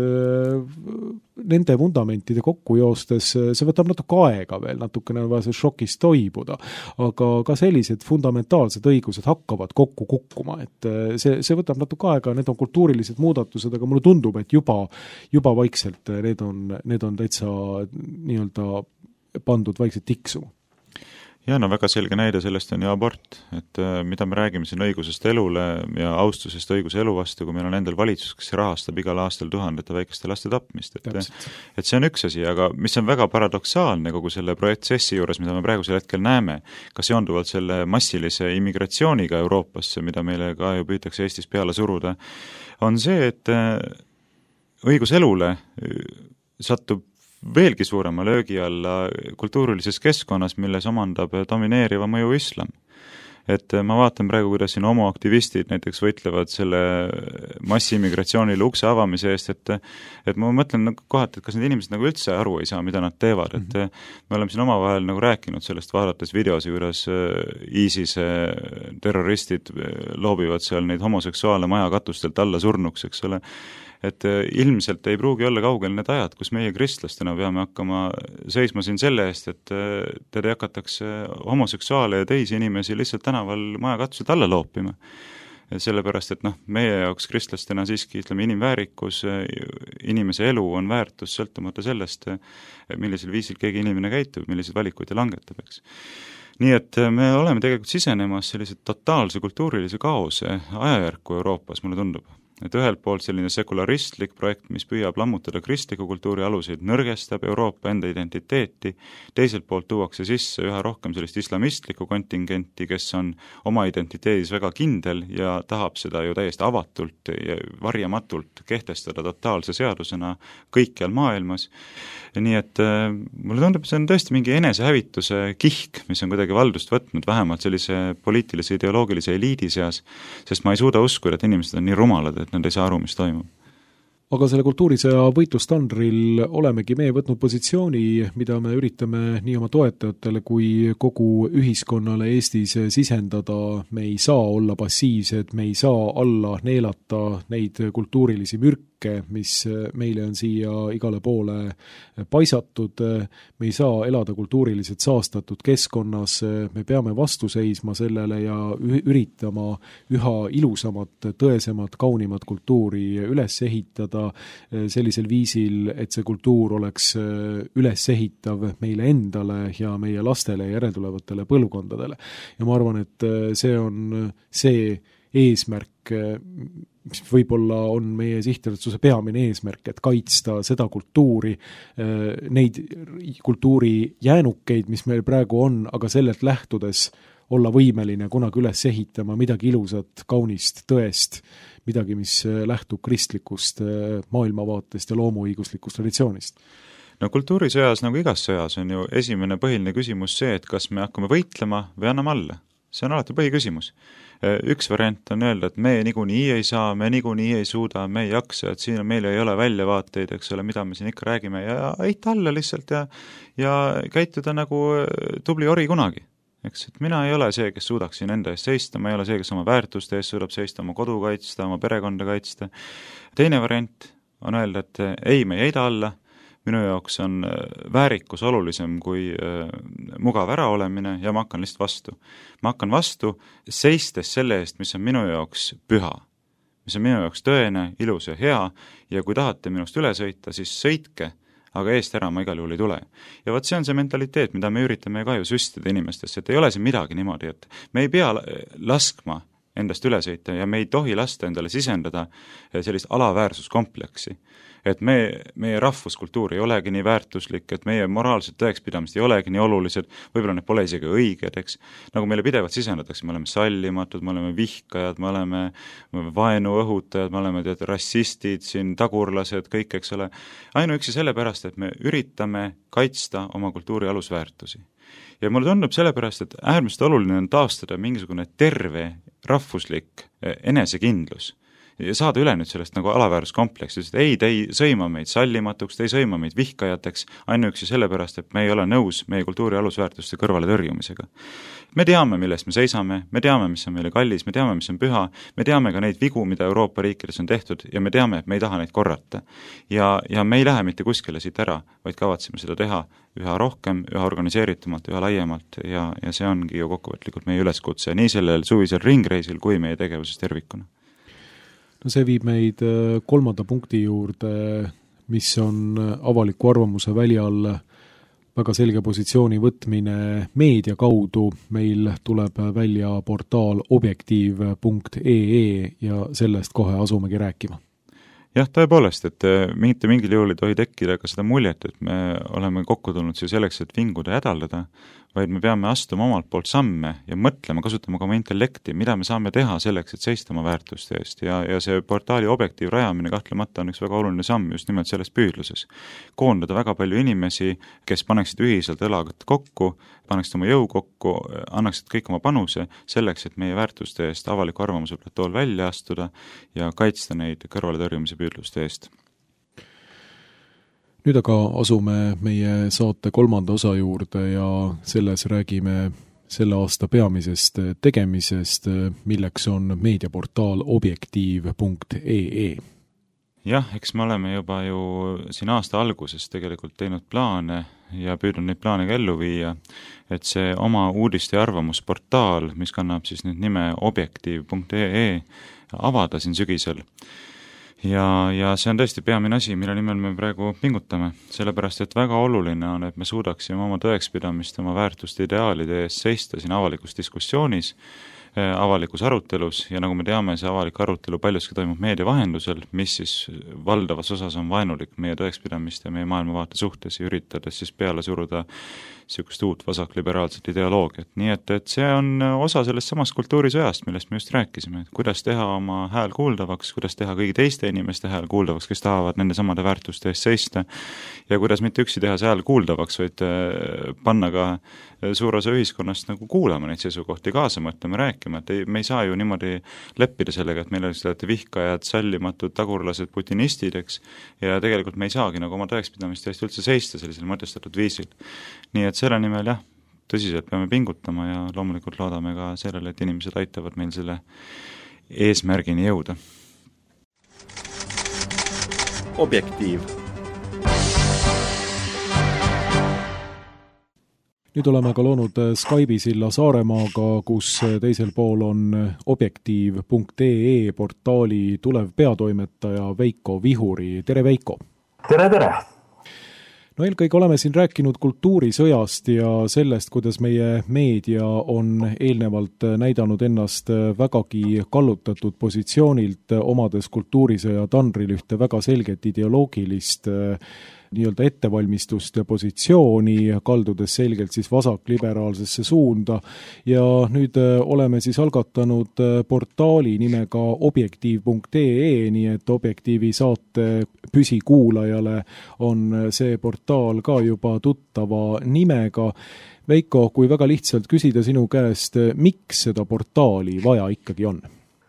nende fundamentide kokku joostes, see võtab natuke aega veel, natukene on vaja see šokist toibuda, aga ka sellised fundamentaalsed õigused hakkavad kokku kukkuma, et see, see võtab natuke aega, need on kultuurilised muudatused, aga mulle tundub, et juba, juba vaikselt need on, need on täitsa nii-öelda pandud vaikselt tiksuma. Ja no väga selge näide sellest on ju abort, et mida me räägime siin õigusest elule ja austusest õiguse elu vastu, kui meil on endal valitsus, kes rahastab igal aastal tuhandete väikeste laste tapmist. Et, et see on üks asi, aga mis on väga paradoksaalne kogu selle protsessi juures, mida me praegusel hetkel näeme, ka seonduvalt selle massilise immigratsiooniga Euroopasse, mida meile ka ju püütakse Eestis peale suruda, on see, et õigus elule satub veelgi suurema löögi alla kultuurilises keskkonnas, milles omandab domineeriva mõju islam. Et ma vaatan praegu, kuidas siin homoaktivistid näiteks võitlevad selle massiimmigratsioonile ukse avamise eest, et, et ma mõtlen nagu kohati, et kas need inimesed nagu üldse aru ei saa, mida nad teevad, et me oleme siin omavahel nagu rääkinud sellest, vaadates videosi, kuidas ISISe terroristid loobivad seal neid homoseksuaale maja katustelt alla surnuks, eks ole. Et ilmselt ei pruugi olla kaugel need ajad, kus meie kristlastena peame hakkama seisma siin selle eest, et teda hakatakse homoseksuaale ja teisi inimesi lihtsalt tänaval majakatuselt alla loopima. Sellepärast, et noh, meie jaoks kristlastena siiski, ütleme, inimväärikus, inimese elu on väärtus sõltumata sellest, millisel viisil keegi inimene käitub, milliseid valikuid ta langetab, eks. Nii et me oleme tegelikult sisenemas sellise totaalse kultuurilise kaose ajajärku Euroopas, mulle tundub. et ühelt poolt selline sekularistlik projekt, mis püüab lammutada kristliku kultuuri aluseid, nõrgestab Euroopa enda identiteeti, teiselt poolt tuuakse sisse üha rohkem sellist islamistlikku kontingenti, kes on oma identiteedis väga kindel ja tahab seda ju täiesti avatult ja varjamatult kehtestada totaalse seadusena kõikjal maailmas. Nii et äh, mulle tundub, see on tõesti mingi enesehävituse kihk, mis on kuidagi valdust võtnud vähemalt sellise poliitilise ideoloogilise eliidi seas, sest ma ei suuda uskuda, et inimesed on nii rumalad, et nad ei saa aru, mis toimub. Aga selle kultuurisõja võitlustandril olemegi me võtnud positsiooni, mida me üritame nii oma toetajatele kui kogu ühiskonnale Eestis sisendada. Me ei saa olla passiivsed, me ei saa alla neelata neid kultuurilisi mürke, mis meile on siia igale poole paisatud. Me ei saa elada kultuuriliselt saastatud keskkonnas, me peame vastu seisma sellele ja üritama üha ilusamat, tõesemat, kaunimat kultuuri üles ehitada sellisel viisil, et see kultuur oleks üles ehitav meile endale ja meie lastele ja järeltulevatele põlvkondadele. Ja ma arvan, et see on see eesmärk, mis võib-olla on meie sihtrühtsuse peamine eesmärk, et kaitsta seda kultuuri, neid kultuuri jäänukeid, mis meil praegu on, aga sellelt lähtudes olla võimeline kunagi üles ehitama midagi ilusat, kaunist, tõest, midagi, mis lähtub kristlikust maailmavaatest ja loomuõiguslikust traditsioonist. No kultuurisõjas, nagu igas sõjas, on ju esimene põhiline küsimus see, et kas me hakkame võitlema või anname alla. See on alati põhiküsimus. Üks variant on öelda, et me niikuinii ei saa, me niikuinii ei suuda, me ei jaksa, et siin meil ei ole väljavaateid, eks ole, mida me siin ikka räägime, ja heita alla lihtsalt ja, ja käituda nagu tubli ori kunagi. Eks, et mina ei ole see, kes suudaks siin enda eest seista, ma ei ole see, kes oma väärtuste eest suudab seista, oma kodu kaitsta, oma perekonda kaitsta. Teine variant on öelda, et ei, me ei heida alla, minu jaoks on väärikus olulisem kui äh, mugav ära olemine ja ma hakkan lihtsalt vastu. Ma hakkan vastu seistes selle eest, mis on minu jaoks püha, mis on minu jaoks tõene, ilus ja hea ja kui tahate minust üle sõita, siis sõitke, aga eest ära ma igal juhul ei tule. Ja võt see on see mentaliteet, mida me üritame ka ju süstida inimestesse, et ei ole siin midagi niimoodi, et me ei pea laskma endast üle sõita ja me ei tohi lasta endale sisendada sellist alaväärsuskompleksi. Et me, meie rahvuskultuur ei olegi nii väärtuslik, et meie moraalsed tõekspidamised ei olegi nii olulised, võib-olla need pole isegi õiged, eks. Nagu meile pidevalt sisendatakse, me oleme sallimatud, me oleme vihkajad, me oleme vaenu õhutajad, me oleme tead, rassistid, siin tagurlased, kõik, eks ole. Ainuüksi sellepärast, et me üritame kaitsta oma kultuuri alusväärtusi. Ja mulle tundub sellepärast, et äärmiselt oluline on taastada mingisugune terve rahvuslik enesekindlus ja saada üle nüüd sellest nagu alaväärsuskompleksist, et ei, te ei sõima meid sallimatuks, te ei sõima meid vihkajateks, ainuüksi sellepärast, et me ei ole nõus meie kultuuri alusväärtuste kõrvale tõrjumisega. Me teame, millest me seisame, me teame, mis on meile kallis, me teame, mis on püha, me teame ka neid vigu, mida Euroopa riikides on tehtud ja me teame, et me ei taha neid korrata. Ja, ja me ei lähe mitte kuskile siit ära, vaid kavatseme seda teha üha rohkem, üha organiseeritumalt, üha laiemalt ja, ja see ongi ju kokkuvõtlikult meie üleskutse nii sellel suvisel ringreisil kui meie tegevuses tervikuna. No see viib meid kolmanda punkti juurde, mis on avaliku arvamuse väljal väga selge positsiooni võtmine meedia kaudu. Meil tuleb välja portaal objektiiv punkt ee ja sellest kohe asumegi rääkima. Jah, tõepoolest, et mitte mingil juhul ei tohi tekkida ka seda muljet, et me oleme kokku tulnud siia selleks, et vinguda ja hädaldada, vaid me peame astuma omalt poolt samme ja mõtlema, kasutama ka oma intellekti, mida me saame teha selleks, et seista oma väärtuste eest. Ja, ja see portaali objektiiv rajamine kahtlemata on üks väga oluline samm just nimelt selles püüdluses. Koondada väga palju inimesi, kes paneksid ühiselt õlad kokku, paneksid oma jõu kokku, annaksid kõik oma panuse selleks, et meie väärtuste eest avaliku arvamuse platool välja astuda ja kaitsta neid kõrvale tõrjumise püüdluste eest. Nüüd aga asume meie saate kolmanda osa juurde ja selles räägime selle aasta peamisest tegemisest, milleks on meediaportaal objektiiv punkt ee. Jah, eks me oleme juba ju siin aasta alguses tegelikult teinud plaane ja püüdnud neid plaane ka ellu viia, et see oma uudiste ja arvamusportaal, mis kannab siis nüüd nime objektiiv punkt ee, avada siin sügisel. Ja, ja see on tõesti peamine asi, mille nimel me praegu pingutame, sellepärast, et väga oluline on, et me suudaksime oma tõekspidamist, oma väärtuste ideaalide ees seista siin avalikus diskussioonis, avalikus arutelus ja nagu me teame, see avalik arutelu paljuski toimub meedia vahendusel, mis siis valdavas osas on vaenulik meie tõekspidamist ja meie maailmavaate suhtes ja üritades siis peale suruda niisugust uut vasakliberaalset ideoloogiat. Nii et, et see on osa sellest samast kultuurisõjast, millest me just rääkisime, et kuidas teha oma hääl kuuldavaks, kuidas teha kõigi teiste inimeste hääl kuuldavaks, kes tahavad nende samade väärtuste eest seista ja kuidas mitte üksi teha see hääl kuuldavaks, vaid panna ka suur osa ühiskonnast nagu kuulama neid seisukohti, kaasa mõtlema, rääkima, et ei, me ei saa ju niimoodi leppida sellega, et meil olid vihkajad, sallimatud, tagurlased, putinistid, eks, ja tegelikult me ei saagi nagu oma tõekspidamist eest üldse seista sellisel mõtestatud viisil. Nii et selle nimel jah, tõsiselt peame pingutama ja loomulikult loodame ka sellele, et inimesed aitavad meil selle eesmärgini jõuda. Objektiiv. Nüüd oleme ka loonud Skype'i silla Saaremaaga, kus teisel pool on objektiiv punkt ee portaali tulev peatoimetaja Veiko Vihuri. Tere, Veiko! Tere, tere! No eelkõige oleme siin rääkinud kultuurisõjast ja sellest, kuidas meie meedia on eelnevalt näidanud ennast vägagi kallutatud positsioonilt, omades kultuurisõja tandril ühte väga selget ideoloogilist nii-öelda ettevalmistust ja positsiooni, kaldudes selgelt siis vasakliberaalsesse suunda ja nüüd oleme siis algatanud portaali nimega objektiiv punkt ee, nii et Objektiivi saate püsikuulajale on see portaal ka juba tuttava nimega. Veiko, kui väga lihtsalt küsida sinu käest, miks seda portaali vaja ikkagi on?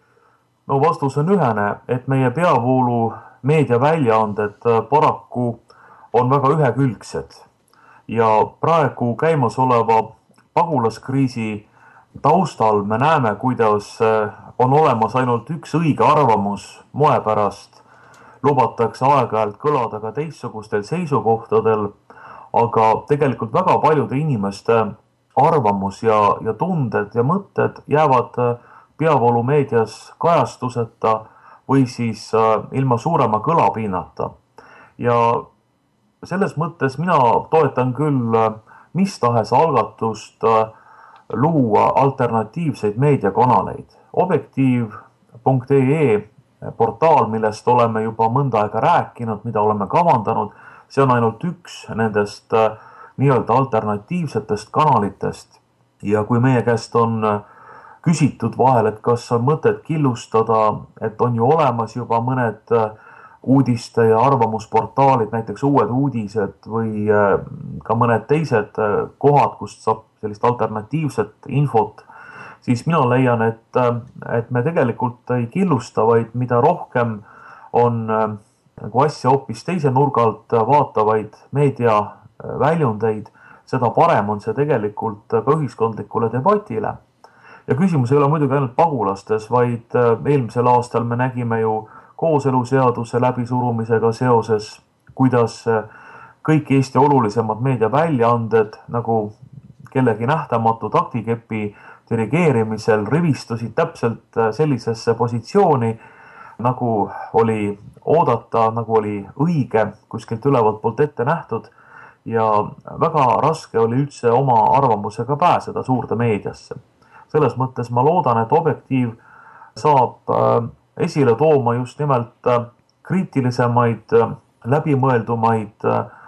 No vastus on ühene, et meie peavoolu meediaväljaanded paraku on väga ühekülgsed ja praegu käimas oleva pagulaskriisi taustal me näeme, kuidas on olemas ainult üks õige arvamus moe pärast, lubatakse aeg-ajalt kõlada ka teistsugustel seisukohtadel, aga tegelikult väga paljude inimeste arvamus ja, ja tunded ja mõtted jäävad peavoolumeedias kajastuseta või siis ilma suurema kõlapinnata. Ja selles mõttes mina toetan küll mis tahes algatust luua alternatiivseid meediakanaleid. Objektiiv punkt ee portaal, millest oleme juba mõnda aega rääkinud, mida oleme kavandanud, see on ainult üks nendest nii-öelda alternatiivsetest kanalitest. Ja kui meie käest on küsitud vahel, et kas on mõtet killustada, et on ju olemas juba mõned uudiste ja arvamusportaalid, näiteks Uued uudised või ka mõned teised kohad, kust saab sellist alternatiivset infot, siis mina leian, et, et me tegelikult ei killusta, vaid mida rohkem on nagu asja hoopis teise nurgalt vaatavaid meediaväljundeid, seda parem on see tegelikult ka ühiskondlikule debatile. Ja küsimus ei ole muidugi ainult pagulastes, vaid eelmisel aastal me nägime ju kooseluseaduse läbisurumisega seoses, kuidas kõik Eesti olulisemad meediaväljaanded nagu kellegi nähtamatu taktikepi dirigeerimisel rivistusid täpselt sellisesse positsiooni, nagu oli oodata, nagu oli õige kuskilt ülevalt poolt ette nähtud ja väga raske oli üldse oma arvamusega pääseda suurde meediasse. Selles mõttes ma loodan, et Objektiiv saab esile tooma just nimelt kriitilisemaid, läbimõeldumaid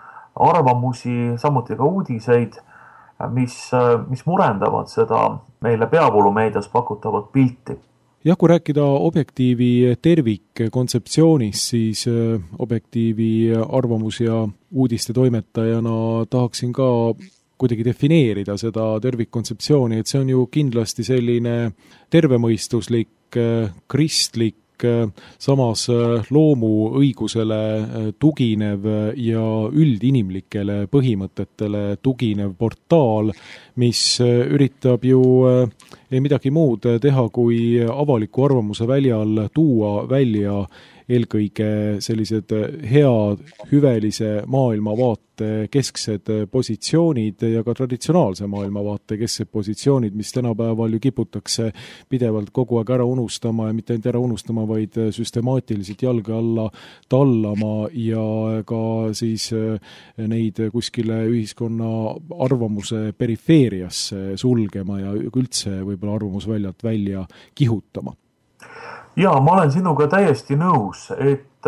arvamusi, samuti ka uudiseid, mis, mis murendavad seda meile peavoolumeedias pakutavat pilti. Jah, kui rääkida Objektiivi tervikkontseptsioonist, siis Objektiivi arvamus ja uudiste toimetajana tahaksin ka kuidagi defineerida seda tervikkontseptsiooni, et see on ju kindlasti selline tervemõistuslik, kristlik, samas loomu õigusele tuginev ja üldinimlikele põhimõtetele tuginev portaal, mis üritab ju ei midagi muud teha, kui avaliku arvamuse väljal tuua välja eelkõige sellised head, hüvelise maailmavaate kesksed positsioonid ja ka traditsionaalse maailmavaate kesksed positsioonid, mis tänapäeval ju kiputakse pidevalt kogu aeg ära unustama ja mitte ainult ära unustama, vaid süstemaatiliselt jalge alla tallama ja ka siis neid kuskile ühiskonna arvamuse perifeeriasse sulgema ja üldse võib-olla arvamusväljalt välja kihutama. Jaa, ma olen sinuga täiesti nõus, et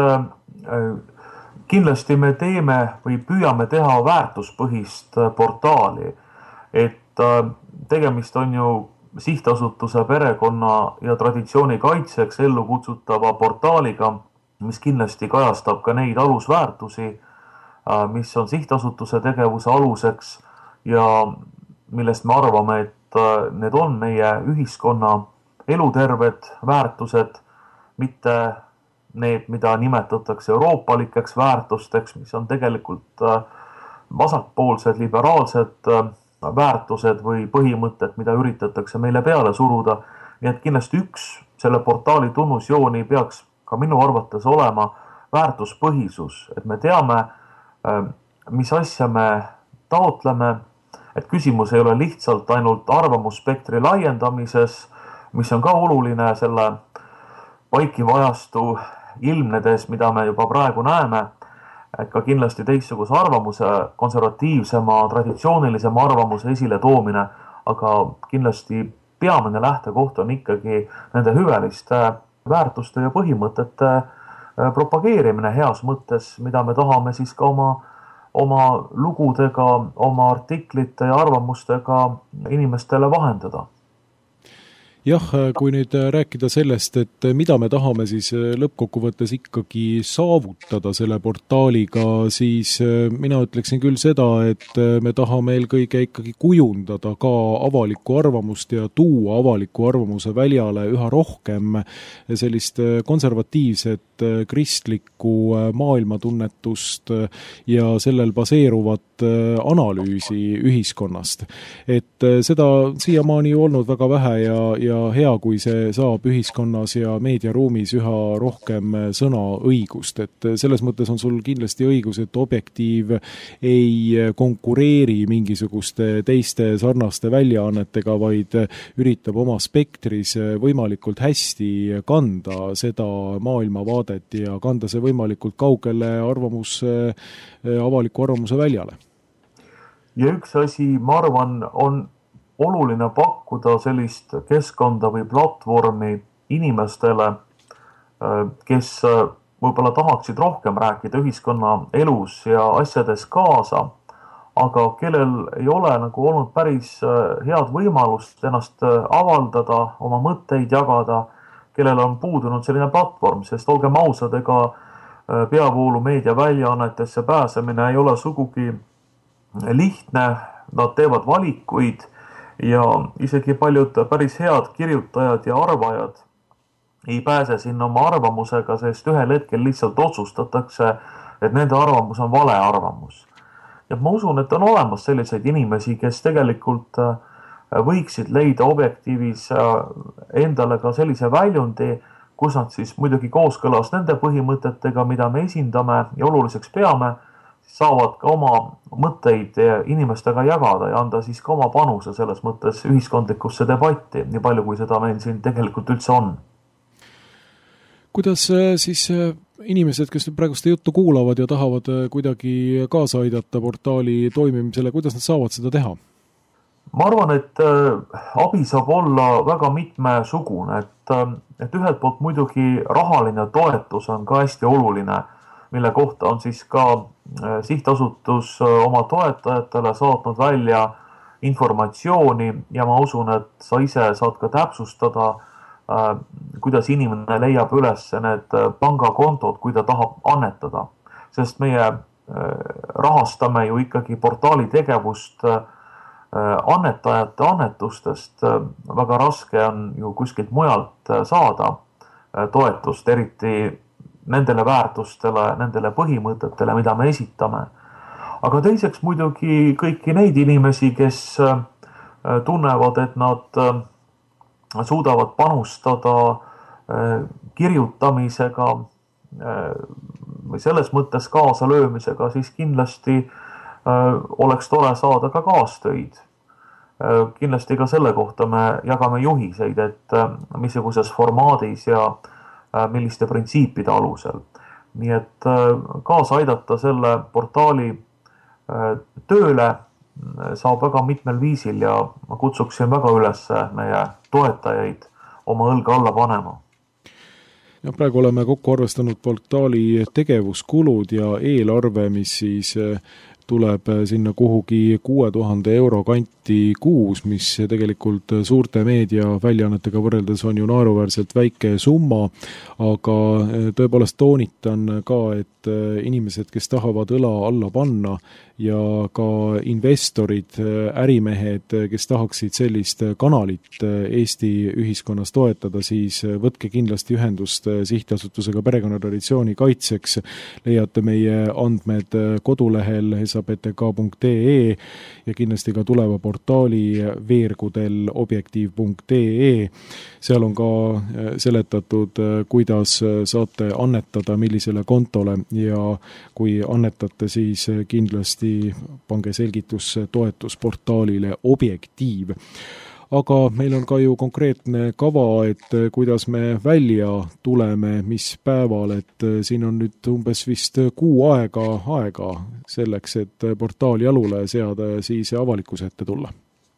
kindlasti me teeme või püüame teha väärtuspõhist portaali, et tegemist on ju sihtasutuse perekonna ja traditsiooni kaitseks ellu kutsutava portaaliga, mis kindlasti kajastab ka neid alusväärtusi, mis on sihtasutuse tegevuse aluseks ja millest me arvame, et need on meie ühiskonna eluterved väärtused, mitte need, mida nimetatakse euroopalikeks väärtusteks, mis on tegelikult vasakpoolsed, liberaalsed väärtused või põhimõtted, mida üritatakse meile peale suruda. Nii et kindlasti üks selle portaali tunnusjooni peaks ka minu arvates olema väärtuspõhisus, et me teame, mis asja me taotleme, et küsimus ei ole lihtsalt ainult arvamusspektri laiendamises, mis on ka oluline selle vaikiva ajastu ilmnedes, mida me juba praegu näeme, et ka kindlasti teistsuguse arvamuse, konservatiivsema, traditsioonilisema arvamuse esile toomine, aga kindlasti peamine lähtekoht on ikkagi nende hüveliste väärtuste ja põhimõtete propageerimine heas mõttes, mida me tahame siis ka oma, oma lugudega, oma artiklite ja arvamustega inimestele vahendada. Jah, kui nüüd rääkida sellest, et mida me tahame siis lõppkokkuvõttes ikkagi saavutada selle portaaliga, siis mina ütleksin küll seda, et me tahame eelkõige ikkagi kujundada ka avalikku arvamust ja tuua avaliku arvamuse väljale üha rohkem sellist konservatiivset kristlikku maailmatunnetust ja sellel baseeruvat analüüsi ühiskonnast. Et seda siiamaani ju olnud väga vähe ja, ja ja hea, kui see saab ühiskonnas ja meediaruumis üha rohkem sõnaõigust. Et selles mõttes on sul kindlasti õigus, et objektiiv ei konkureeri mingisuguste teiste sarnaste väljaannetega, vaid üritab oma spektris võimalikult hästi kanda seda maailmavaadet ja kanda see võimalikult kaugele arvamus, avaliku arvamuse väljale. Ja üks asi, ma arvan, on oluline pakkuda sellist keskkonda või platvormi inimestele, kes võib-olla tahaksid rohkem rääkida ühiskonna elus ja asjades kaasa, aga kellel ei ole nagu olnud päris head võimalust ennast avaldada, oma mõtteid jagada, kellel on puudunud selline platvorm, sest olgem ausad, ega peavoolu meediaväljaannetesse pääsemine ei ole sugugi lihtne, nad teevad valikuid ja isegi paljud päris head kirjutajad ja arvajad ei pääse sinna oma arvamusega, sest ühel hetkel lihtsalt otsustatakse, et nende arvamus on vale arvamus. Ja ma usun, et on olemas selliseid inimesi, kes tegelikult võiksid leida objektiivis endale ka sellise väljundi, kus nad siis muidugi kooskõlas nende põhimõtetega, mida me esindame ja oluliseks peame, saavad ka oma mõtteid inimestega jagada ja anda siis ka oma panuse selles mõttes ühiskondlikusse debatti, nii palju kui seda meil siin tegelikult üldse on. Kuidas siis inimesed, kes praegu seda juttu kuulavad ja tahavad kuidagi kaasa aidata portaali toimimisele, kuidas nad saavad seda teha? Ma arvan, et abi saab olla väga mitmesugune, et, et ühelt poolt muidugi rahaline toetus on ka hästi oluline, mille kohta on siis ka sihtasutus oma toetajatele saatnud välja informatsiooni ja ma usun, et sa ise saad ka täpsustada, kuidas inimene leiab üles need pangakontod, kui ta tahab annetada. Sest meie rahastame ju ikkagi portaali tegevust annetajate annetustest. Väga raske on ju kuskilt mujalt saada toetust, eriti nendele väärtustele, nendele põhimõtetele, mida me esitame. Aga teiseks muidugi kõiki neid inimesi, kes tunnevad, et nad suudavad panustada kirjutamisega, või selles mõttes kaasalöömisega, siis kindlasti oleks tore saada ka kaastöid. Kindlasti ka selle kohta me jagame juhiseid, et missuguses formaadis ja milliste printsiipide alusel. Nii et kaasa aidata selle portaali tööle saab väga mitmel viisil ja ma kutsuksin väga üles meie toetajaid oma õlga alla panema. Ja praegu oleme kokku arvestanud portaali tegevuskulud ja eelarve, mis siis tuleb sinna kuhugi kuue tuhande euro kanti kuus, mis tegelikult suurte meediaväljaannetega võrreldes on ju naeruväärselt väike summa, aga tõepoolest toonitan ka, et inimesed, kes tahavad õla alla panna ja ka investorid, ärimehed, kes tahaksid sellist kanalit Eesti ühiskonnas toetada, siis võtke kindlasti ühendust sihtasutusega Perekonnatraditsiooni kaitseks. Leiate meie andmed kodulehel s a p t k punkt e ja kindlasti ka tuleva portaali veergudel objektiiv punkt e. Seal on ka seletatud, kuidas saate annetada, millisele kontole ja kui annetate, siis kindlasti pange selgitus toetusportaalile Objektiiv. Aga meil on ka ju konkreetne kava, et kuidas me välja tuleme, mis päeval, et siin on nüüd umbes vist kuu aega aega selleks, et portaal jalule seada ja siis avalikkuse ette tulla.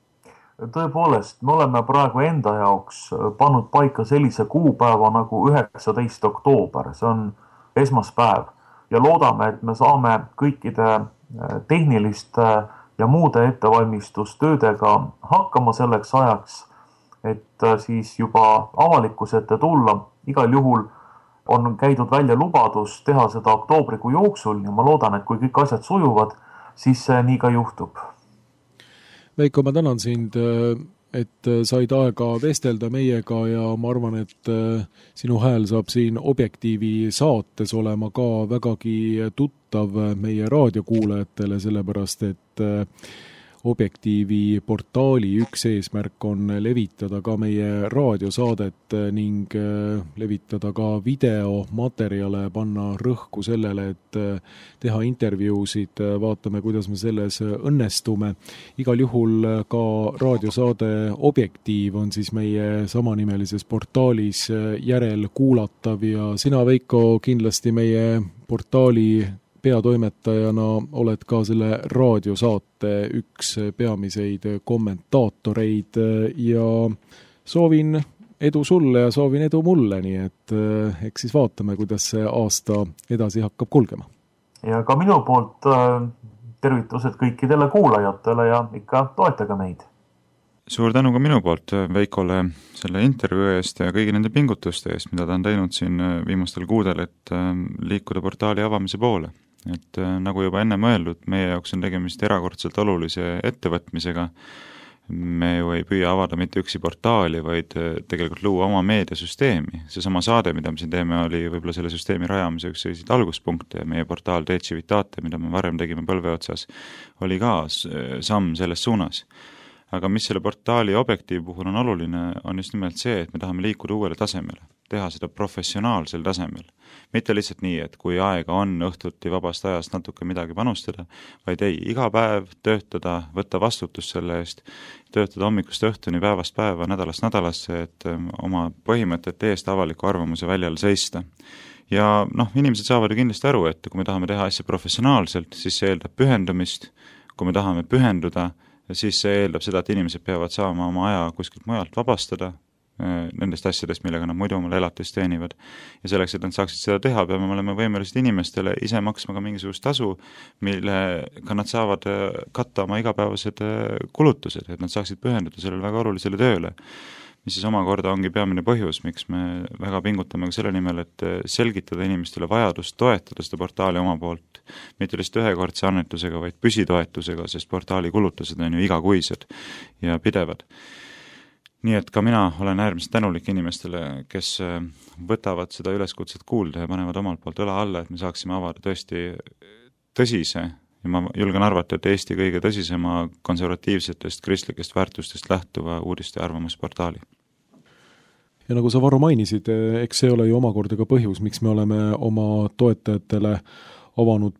Tõepoolest, me oleme praegu enda jaoks pannud paika sellise kuupäeva nagu üheksateist oktoober, see on esmaspäev ja loodame, et me saame kõikide tehniliste ja muude ettevalmistustöödega hakkama selleks ajaks, et siis juba avalikkuse ette tulla. Igal juhul on käidud välja lubadus teha seda oktoobrikuu jooksul ja ma loodan, et kui kõik asjad sujuvad, siis see nii ka juhtub. Veiko, ma tänan sind, et said aega vestelda meiega ja ma arvan, et sinu hääl saab siin Objektiivi saates olema ka vägagi tuttav meie raadiokuulajatele, sellepärast et Objektiivi portaali üks eesmärk on levitada ka meie raadiosaadet ning levitada ka videomaterjale, panna rõhku sellele, et teha intervjuusid, vaatame, kuidas me selles õnnestume. Igal juhul ka raadiosaade Objektiiv on siis meie samanimelises portaalis järel kuulatav ja sina, Veiko, kindlasti meie portaali peatoimetajana oled ka selle raadiosaate üks peamiseid kommentaatoreid ja soovin edu sulle ja soovin edu mulle, nii et eks siis vaatame, kuidas see aasta edasi hakkab kulgema. Ja ka minu poolt tervitused kõikidele kuulajatele ja ikka toetage meid. Suur tänu ka minu poolt Veikole selle intervjuu eest ja kõigi nende pingutuste eest, mida ta on teinud siin viimastel kuudel, et liikuda portaali avamise poole. Et nagu juba enne mõeldud, meie jaoks on tegemist erakordselt olulise ettevõtmisega. Me ju ei püüa avada mitte üksi portaali, vaid tegelikult luua oma meediasüsteemi. See sama saade, mida me siin teeme, oli võib-olla selle süsteemi rajamise üks selliseid alguspunkte. Meie portaal De Civitate, mida me varem tegime põlve otsas, oli ka samm selles suunas. Aga mis selle portaali Objektiiv puhul on oluline, on just nimelt see, et me tahame liikuda uuele tasemele, teha seda professionaalsel tasemel. Mitte lihtsalt nii, et kui aega on õhtuti vabast ajast natuke midagi panustada, vaid ei, iga päev töötada, võtta vastutus selle eest, töötada hommikust õhtuni, päevast päeva, nädalast nädalasse, et oma põhimõtete eest avaliku arvamuse väljal seista. Ja noh, inimesed saavad ju kindlasti aru, et kui me tahame teha asja professionaalselt, siis see eeldab pühendumist, kui me tahame pühenduda, siis see eeldab seda, et inimesed peavad saama oma aja kuskilt mujalt vabastada nendest asjadest, millega nad muidu omale elatist teenivad. Ja selleks, et nad saaksid seda teha, peame olema võimelised inimestele ise maksma ka mingisugust tasu, millega nad saavad katta oma igapäevased kulutused, et nad saaksid pühenduda sellele väga olulisele tööle, mis siis omakorda ongi peamine põhjus, miks me väga pingutame ka selle nimel, et selgitada inimestele vajadust toetada seda portaali oma poolt, mitte lihtsalt ühekordse annetusega, vaid püsitoetusega, sest portaali kulutused on ju igakuised ja pidevad. Nii et ka mina olen äärmiselt tänulik inimestele, kes võtavad seda üleskutset kuulda ja panevad omalt poolt õla alla, et me saaksime avada tõesti tõsise, ja ma julgen arvata, et Eesti kõige tõsisema konservatiivsetest kristlikest väärtustest lähtuva uudiste- ja arvamusportaali. ja nagu sa, Varro, mainisid, eks see ole ju omakorda ka põhjus, miks me oleme oma toetajatele avanud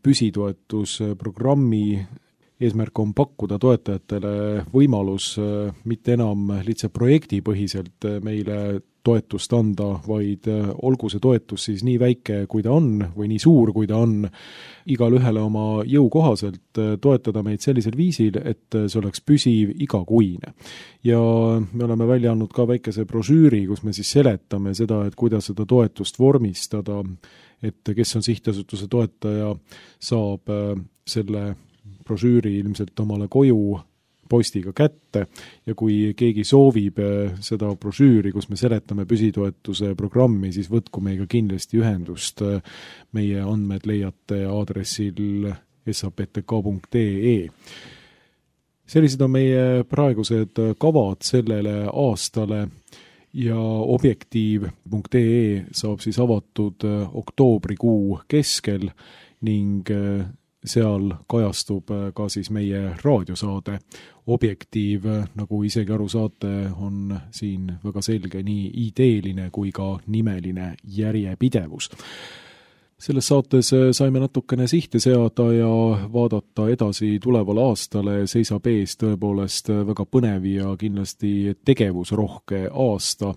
püsitoetusprogrammi. Eesmärk on pakkuda toetajatele võimalus mitte enam lihtsalt projektipõhiselt meile toetust anda, vaid olgu see toetus siis nii väike, kui ta on, või nii suur, kui ta on, igal ühele oma jõu kohaselt toetada meid sellisel viisil, et see oleks püsiv igakuine. Ja me oleme välja andnud ka väikese brošüüri, kus me siis seletame seda, et kuidas seda toetust vormistada, et kes on sihtasutuse toetaja, saab selle brošüüri ilmselt omale koju postiga kätte ja kui keegi soovib seda brošüüri, kus me seletame püsitoetuse programmi, siis võtku meiega kindlasti ühendust. Meie andmed leiate aadressil s a p t k punkt e e. Sellised on meie praegused kavad sellele aastale ja objektiiv punkt e e saab siis avatud oktoobrikuu keskel ning seal kajastub ka siis meie raadiosaade Objektiiv, nagu isegi aru saate, on siin väga selge nii ideeline kui ka nimeline järjepidevus. Selles saates saime natukene sihte seada ja vaadata edasi tulevale aastale, seisab ees tõepoolest väga põnev ja kindlasti tegevusrohke aasta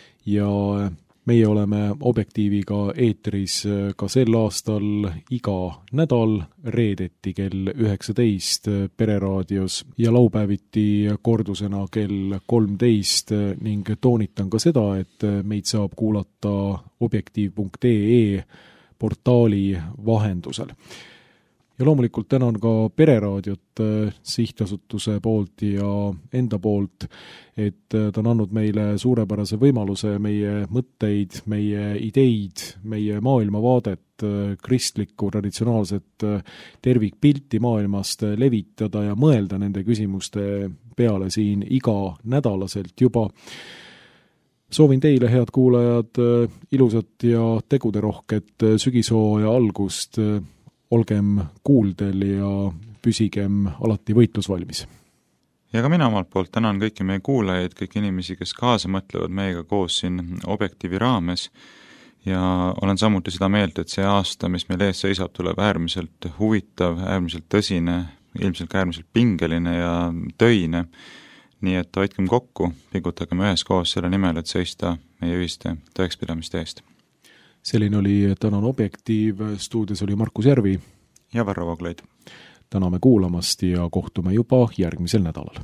ja meie oleme Objektiiviga eetris ka sel aastal iga nädal reedeti kell üheksateist Pereraadios ja laupäeviti kordusena kell kolmteist ning toonitan ka seda, et meid saab kuulata objektiiv punkt e e portaali vahendusel. Ja loomulikult tänan ka Pereraadiot sihtasutuse poolt ja enda poolt, et ta on andnud meile suurepärase võimaluse meie mõtteid, meie ideid, meie maailmavaadet, kristlikku traditsionaalset tervikpilti maailmast levitada ja mõelda nende küsimuste peale siin iga nädalaselt juba. Soovin teile, head kuulajad, ilusat ja teguderohket sügishooaja algust. Olgem kuuldel ja püsigem alati võitlusvalmis. Ja ka mina omalt poolt tänan kõiki meie kuulajaid, kõiki inimesi, kes kaasa mõtlevad meiega koos siin Objektiivi raames ja olen samuti seda meelt, et see aasta, mis meil ees seisab, tuleb äärmiselt huvitav, äärmiselt tõsine, ilmselt ka äärmiselt pingeline ja töine, nii et hoidkem kokku, pingutagem üheskoos selle nimel, et seista meie ühiste tõekspidamiste eest. Selline oli tänane Objektiiv, stuudios oli Markus Järvi ja Varro Vooglaid. Täname kuulamast ja kohtume juba järgmisel nädalal.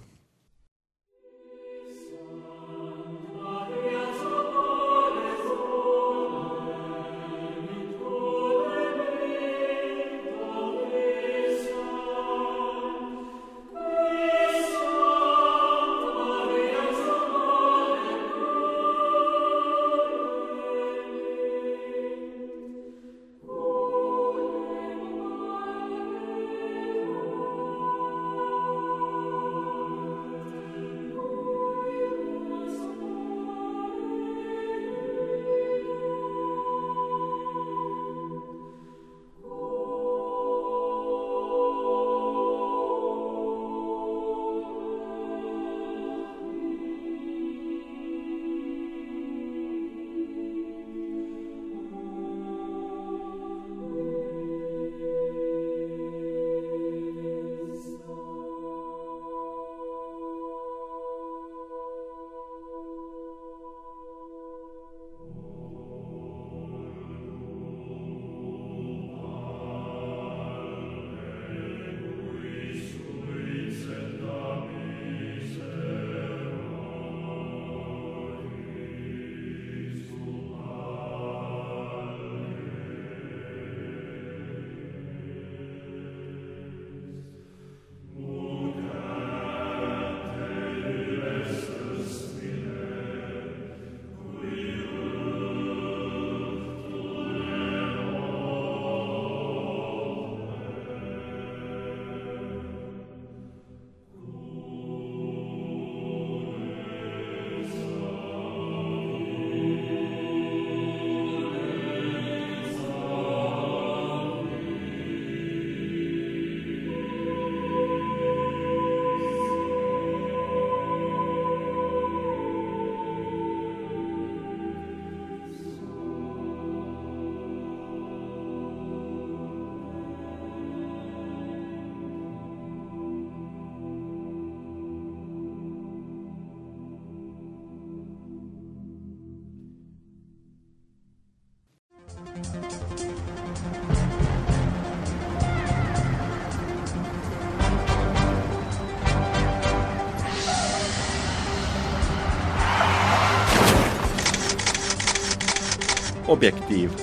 Objektiiv.